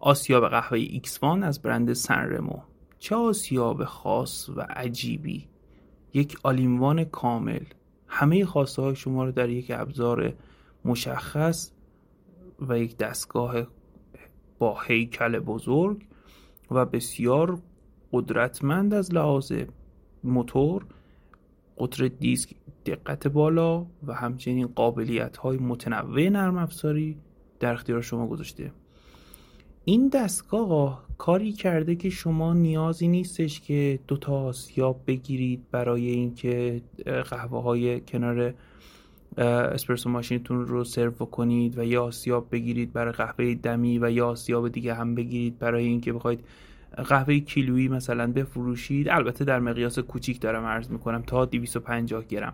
آسیاب قهوه ایکسوان از برند سنرمو. چه آسیاب خاص و عجیبی، یک آلینوان کامل، همه خواسته های شما رو در یک ابزار مشخص و یک دستگاه با هیکل بزرگ و بسیار قدرتمند از لحاظ موتور، قطر دیسک، دقت بالا و همچنین قابلیت های متنوع نرم افزاری در اختیار شما گذاشته. این دستگاه کاری کرده که شما نیازی نیستش که 2 تا آسیاب بگیرید برای اینکه قهوه های کنار اسپرسو ماشینتون رو سرو کنید و یا آسیاب بگیرید برای قهوه دمی و یا آسیاب دیگه هم بگیرید برای اینکه بخواید قهوه کیلویی مثلا بفروشید. البته در مقیاس کوچیک دارم عرض میکنم، تا 250 گرم.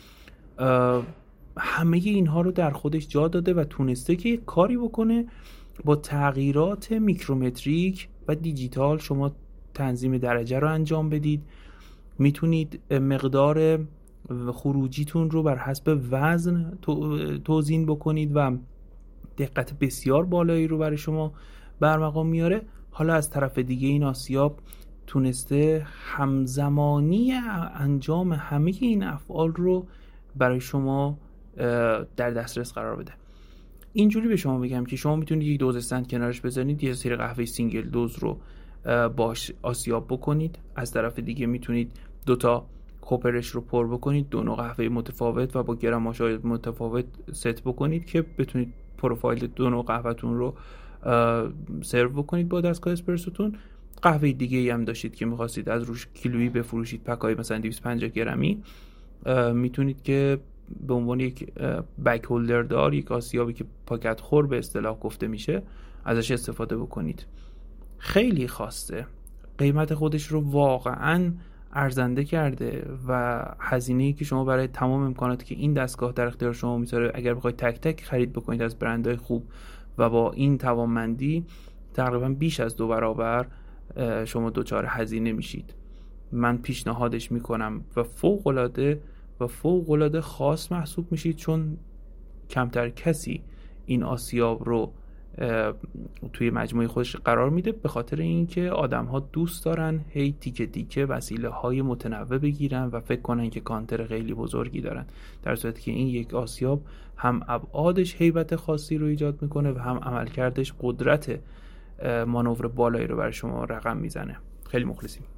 همه اینها رو در خودش جا داده و تونسته که کاری بکنه با تغییرات میکرومتریک و دیجیتال شما تنظیم درجه رو انجام بدید. میتونید مقدار خروجیتون رو بر حسب وزن توزیع بکنید و دقت بسیار بالایی رو برای شما برمقام میاره. حالا از طرف دیگه این آسیاب تونسته همزمانی انجام همه این افعال رو برای شما در دسترس قرار بده. اینجوری به شما بگم که شما میتونید یک دوز استند کنارش بذارید، یه سری قهوه سینگل دوز رو باش آسیاب بکنید. از طرف دیگه میتونید 2 تا کوپرش رو پر بکنید، 2 نوع قهوه متفاوت و با گرماژهای متفاوت ست بکنید که بتونید پروفایل 2 نوع قهوه‌تون رو سرو بکنید با دستگاه اسپرسوتون. قهوه دیگه ای هم داشتید که می‌خواستید از روش کیلویی بفروشید، پکای مثلا 250 گرمی، میتونید که به عنوان یک بک هولدر دار، یک آسیابی که پاکت خور به اصطلاح گفته میشه، ازش استفاده بکنید. خیلی خواسته، قیمت خودش رو واقعاً ارزنده کرده و هزینه‌ای که شما برای تمام امکاناتی که این دستگاه در اختیار شما میذاره، اگر بخواید تک تک خرید بکنید از برندهای خوب و با این توانمندی، تقریبا بیش از 2 برابر شما دچار هزینه میشید. من پیشنهادش میکنم و فوق‌العاده خاص محسوب میشید، چون کمتر کسی این آسیاب رو توی مجموعه خودش قرار میده، به خاطر اینکه آدم‌ها دوست دارن هی تیکه تیکه وسیله‌های متنوع بگیرن و فکر کنن که کانتر خیلی بزرگی دارن، در صورتی که این یک آسیاب هم ابعادش هیبت خاصی رو ایجاد میکنه و هم عملکردش قدرت مانور بالایی رو برای شما رقم میزنه. خیلی مخلصیم.